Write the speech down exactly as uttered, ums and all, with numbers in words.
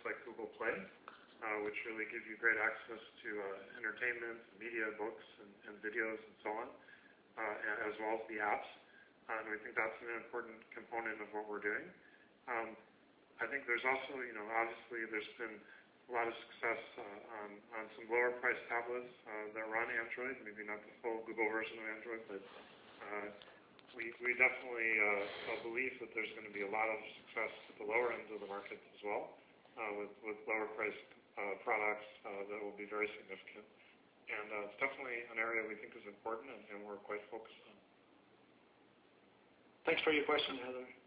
like Google Play, uh, which really give you great access to uh, entertainment, media, books, and, and videos, and so on, uh, as well as the apps. Uh, and we think that's an important component of what we're doing. Um, I think there's also, you know, obviously there's been a lot of success uh, on, on some lower priced tablets uh, that run Android, maybe not the full Google version of Android, but uh, we, we definitely uh, believe that there's going to be a lot of success at the lower end of the market as well, uh, with, with lower priced uh, products uh, that will be very significant. And uh, it's definitely an area we think is important and, and we're quite focused on. Thanks for your question, Heather.